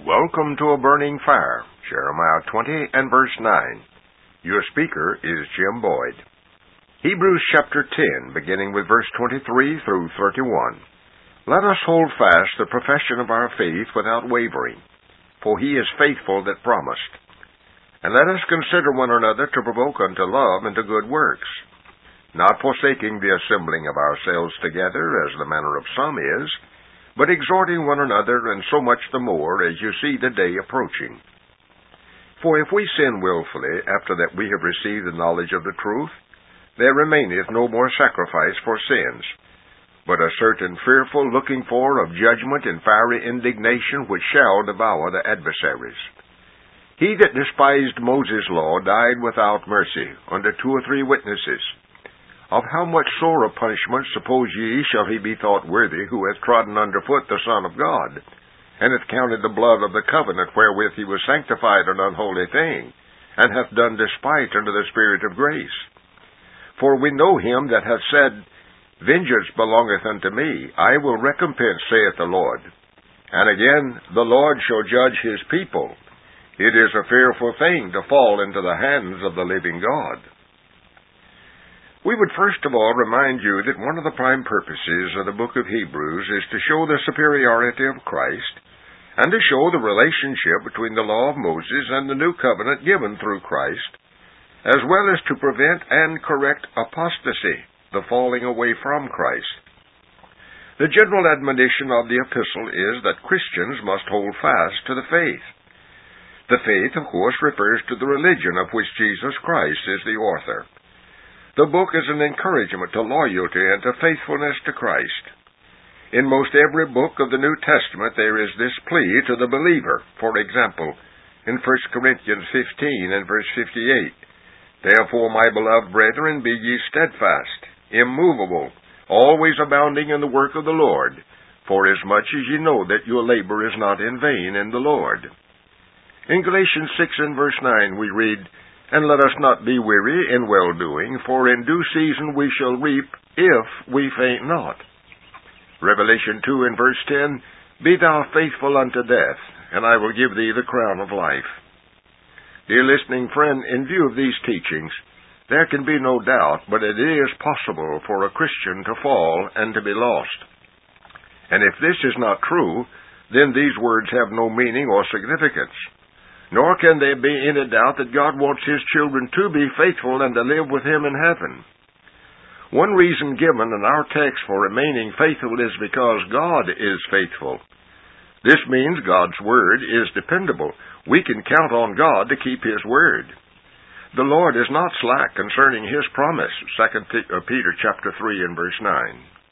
Welcome to A Burning Fire, Jeremiah 20 and verse 9. Your speaker is Jim Boyd. Hebrews chapter 10, beginning with verse 23 through 31. Let us hold fast the profession of our faith without wavering, for he is faithful that promised. And let us consider one another to provoke unto love and to good works, not forsaking the assembling of ourselves together, as the manner of some is, but exhorting one another, and so much the more as you see the day approaching. For if we sin wilfully, after that we have received the knowledge of the truth, there remaineth no more sacrifice for sins, but a certain fearful looking for of judgment and fiery indignation which shall devour the adversaries. He that despised Moses' law died without mercy, under 2 or 3 witnesses. Of how much sorer punishment, suppose ye, shall he be thought worthy, who hath trodden under foot the Son of God, and hath counted the blood of the covenant wherewith he was sanctified an unholy thing, and hath done despite unto the Spirit of grace? For we know him that hath said, Vengeance belongeth unto me, I will recompense, saith the Lord. And again, the Lord shall judge his people. It is a fearful thing to fall into the hands of the living God. We would first of all remind you that one of the prime purposes of the book of Hebrews is to show the superiority of Christ, and to show the relationship between the law of Moses and the new covenant given through Christ, as well as to prevent and correct apostasy, the falling away from Christ. The general admonition of the epistle is that Christians must hold fast to the faith. The faith, of course, refers to the religion of which Jesus Christ is the author. The book is an encouragement to loyalty and to faithfulness to Christ. In most every book of the New Testament there is this plea to the believer. For example, in 1 Corinthians 15 and verse 58, Therefore, my beloved brethren, be ye steadfast, immovable, always abounding in the work of the Lord, forasmuch as ye know that your labor is not in vain in the Lord. In Galatians 6 and verse 9 we read, And let us not be weary in well-doing, for in due season we shall reap, if we faint not. Revelation 2 and verse 10, Be thou faithful unto death, and I will give thee the crown of life. Dear listening friend, in view of these teachings, there can be no doubt but it is possible for a Christian to fall and to be lost. And if this is not true, then these words have no meaning or significance. Nor can there be any doubt that God wants His children to be faithful and to live with Him in heaven. One reason given in our text for remaining faithful is because God is faithful. This means God's Word is dependable. We can count on God to keep His Word. The Lord is not slack concerning His promise, 2 Peter chapter 3 and verse 9.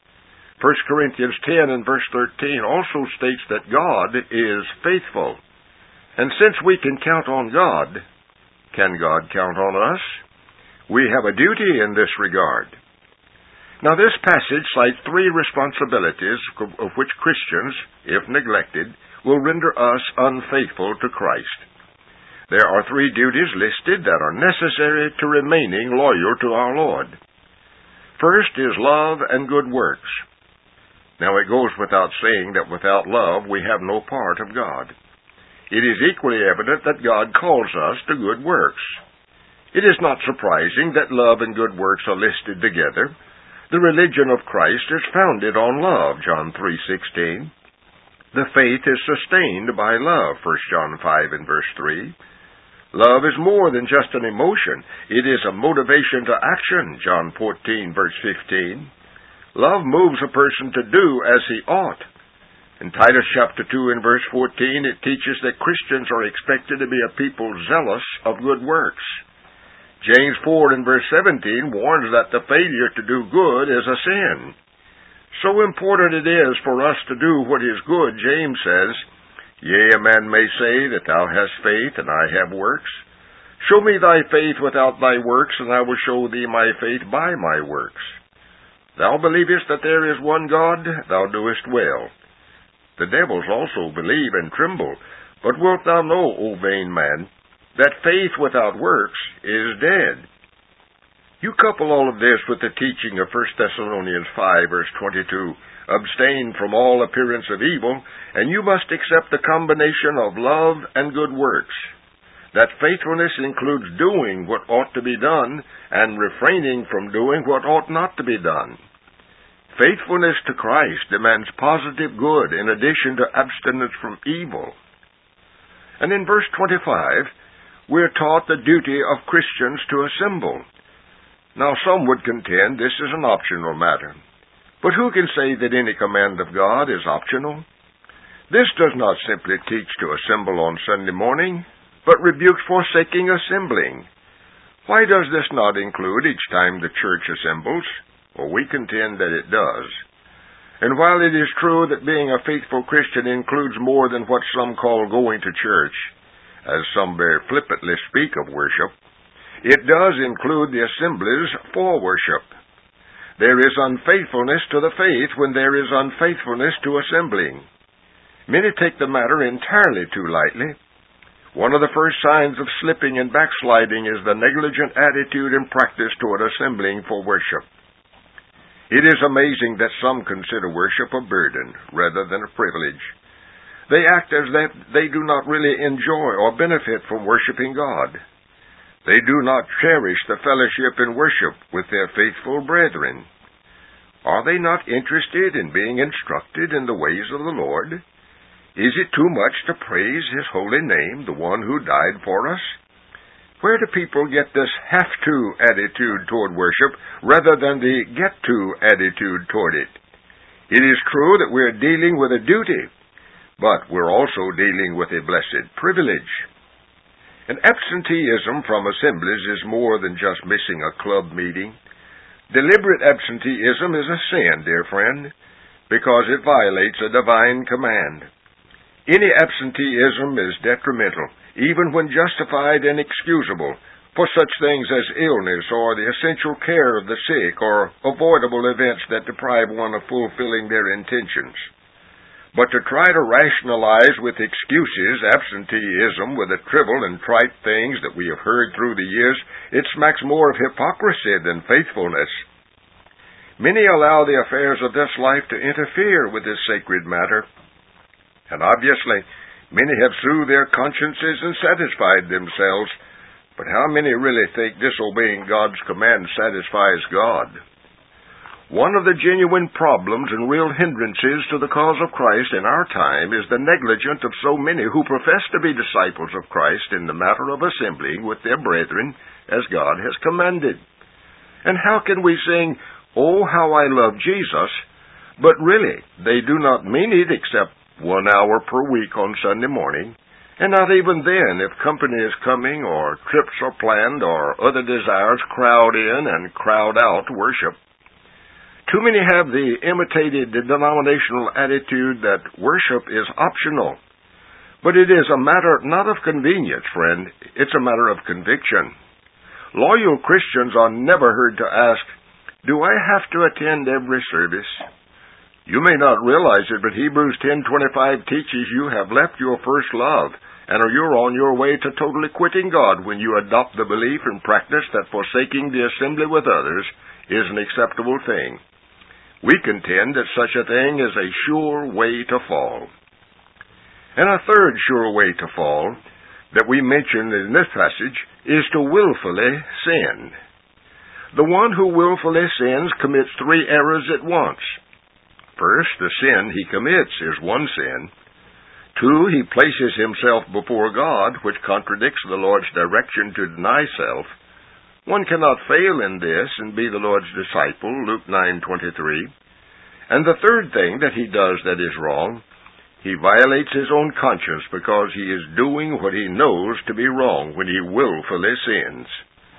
1 Corinthians 10 and verse 13 also states that God is faithful. And since we can count on God, can God count on us? We have a duty in this regard. Now this passage cites 3 responsibilities of which Christians, if neglected, will render us unfaithful to Christ. There are 3 duties listed that are necessary to remaining loyal to our Lord. First is love and good works. Now it goes without saying that without love we have no part of God. It is equally evident that God calls us to good works. It is not surprising that love and good works are listed together. The religion of Christ is founded on love, John 3:16. The faith is sustained by love, 1 John 5 and verse 3. Love is more than just an emotion. It is a motivation to action, John 14 verse 15. Love moves a person to do as he ought. In Titus chapter 2 and verse 14, it teaches that Christians are expected to be a people zealous of good works. James 4 and verse 17 warns that the failure to do good is a sin. So important it is for us to do what is good, James says, Yea, a man may say that thou hast faith, and I have works. Show me thy faith without thy works, and I will show thee my faith by my works. Thou believest that there is one God, thou doest well. The devils also believe and tremble. But wilt thou know, O vain man, that faith without works is dead? You couple all of this with the teaching of 1 Thessalonians 5, verse 22, abstain from all appearance of evil, and you must accept the combination of love and good works. That faithfulness includes doing what ought to be done and refraining from doing what ought not to be done. Faithfulness to Christ demands positive good in addition to abstinence from evil. And in verse 25, we're taught the duty of Christians to assemble. Now, some would contend this is an optional matter. But who can say that any command of God is optional? This does not simply teach to assemble on Sunday morning, but rebukes forsaking assembling. Why does this not include each time the church assembles? Well, we contend that it does. And while it is true that being a faithful Christian includes more than what some call going to church, as some very flippantly speak of worship, it does include the assemblies for worship. There is unfaithfulness to the faith when there is unfaithfulness to assembling. Many take the matter entirely too lightly. One of the first signs of slipping and backsliding is the negligent attitude and practice toward assembling for worship. It is amazing that some consider worship a burden rather than a privilege. They act as if they do not really enjoy or benefit from worshiping God. They do not cherish the fellowship in worship with their faithful brethren. Are they not interested in being instructed in the ways of the Lord? Is it too much to praise His holy name, the one who died for us? Where do people get this have-to attitude toward worship rather than the get-to attitude toward it? It is true that we're dealing with a duty, but we're also dealing with a blessed privilege. And absenteeism from assemblies is more than just missing a club meeting. Deliberate absenteeism is a sin, dear friend, because it violates a divine command. Any absenteeism is detrimental, even when justified and excusable, for such things as illness or the essential care of the sick or avoidable events that deprive one of fulfilling their intentions. But to try to rationalize with excuses absenteeism with the trivial and trite things that we have heard through the years, it smacks more of hypocrisy than faithfulness. Many allow the affairs of this life to interfere with this sacred matter, and obviously many have soothed their consciences and satisfied themselves, but how many really think disobeying God's command satisfies God? One of the genuine problems and real hindrances to the cause of Christ in our time is the negligence of so many who profess to be disciples of Christ in the matter of assembling with their brethren as God has commanded. And how can we sing, "Oh, how I love Jesus," but really they do not mean it except 1 hour per week on Sunday morning, and not even then if company is coming or trips are planned or other desires crowd in and crowd out worship. Too many have the imitated denominational attitude that worship is optional. But it is a matter not of convenience, friend. It's a matter of conviction. Loyal Christians are never heard to ask, "Do I have to attend every service?" You may not realize it, but Hebrews 10:25 teaches you have left your first love, and you're on your way to totally quitting God when you adopt the belief and practice that forsaking the assembly with others is an acceptable thing. We contend that such a thing is a sure way to fall. And a third sure way to fall that we mention in this passage is to willfully sin. The one who willfully sins commits 3 errors at once. First, the sin he commits is one sin. 2, he places himself before God, which contradicts the Lord's direction to deny self. One cannot fail in this and be the Lord's disciple, Luke 9:23. And the third thing that he does that is wrong, he violates his own conscience because he is doing what he knows to be wrong when he willfully sins.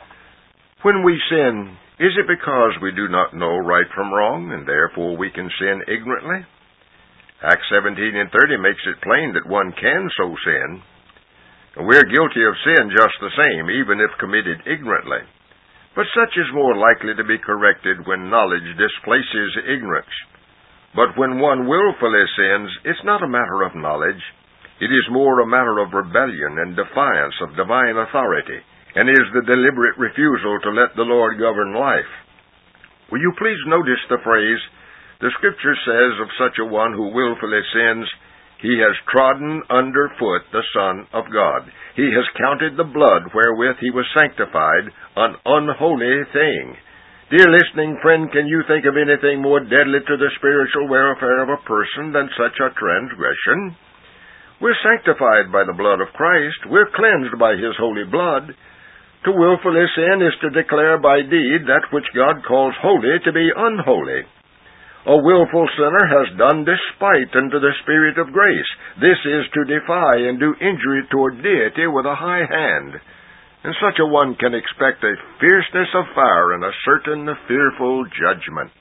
When we sin, is it because we do not know right from wrong, and therefore we can sin ignorantly? Acts 17:30 makes it plain that one can so sin. And we're guilty of sin just the same, even if committed ignorantly. But such is more likely to be corrected when knowledge displaces ignorance. But when one willfully sins, it's not a matter of knowledge. It is more a matter of rebellion and defiance of divine authority, and is the deliberate refusal to let the Lord govern life. Will you please notice the phrase, The Scripture says of such a one who willfully sins, he has trodden under foot the Son of God. He has counted the blood wherewith he was sanctified an unholy thing. Dear listening friend, can you think of anything more deadly to the spiritual welfare of a person than such a transgression? We're sanctified by the blood of Christ. We're cleansed by His holy blood. To willfully sin is to declare by deed that which God calls holy to be unholy. A willful sinner has done despite unto the Spirit of grace. This is to defy and do injury toward deity with a high hand. And such a one can expect a fierceness of fire and a certain fearful judgment.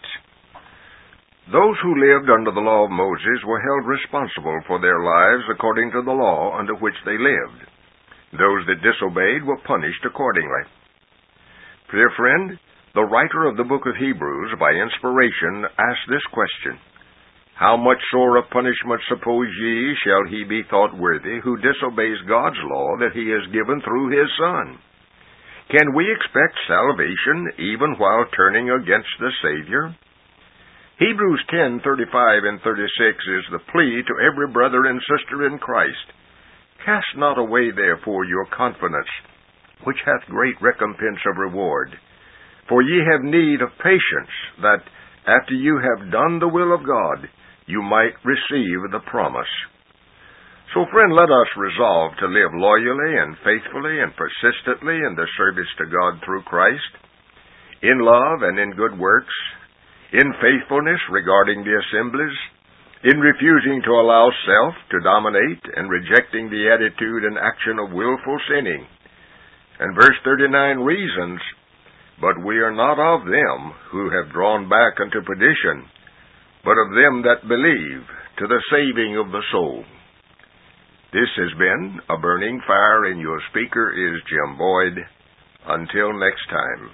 Those who lived under the law of Moses were held responsible for their lives according to the law under which they lived. Those that disobeyed were punished accordingly. Dear friend, the writer of the book of Hebrews, by inspiration, asked this question: How much sore a punishment, suppose ye, shall he be thought worthy, who disobeys God's law that he has given through his Son? Can we expect salvation even while turning against the Savior? Hebrews 10:35 and 36 is the plea to every brother and sister in Christ. Cast not away therefore your confidence, which hath great recompense of reward. For ye have need of patience, that, after you have done the will of God, you might receive the promise. So, friend, let us resolve to live loyally and faithfully and persistently in the service to God through Christ, in love and in good works, in faithfulness regarding the assemblies, in refusing to allow self to dominate and rejecting the attitude and action of willful sinning. And verse 39 reasons, But we are not of them who have drawn back unto perdition, but of them that believe to the saving of the soul. This has been A Burning Fire, and your speaker is Jim Boyd. Until next time.